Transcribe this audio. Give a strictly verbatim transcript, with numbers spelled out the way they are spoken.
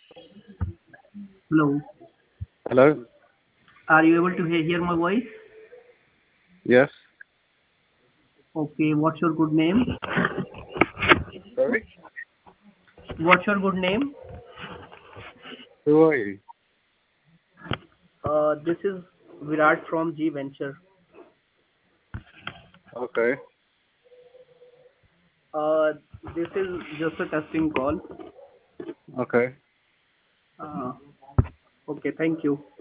Hello. Hello? Are you able to hear, hear my voice? Yes? Okay. What's your good name? Sorry? What's your good name? Who are you? Uh, this is Virat from G Venture. Okay. Uh, this is just a testing call. Okay. Uh, okay. Thank you.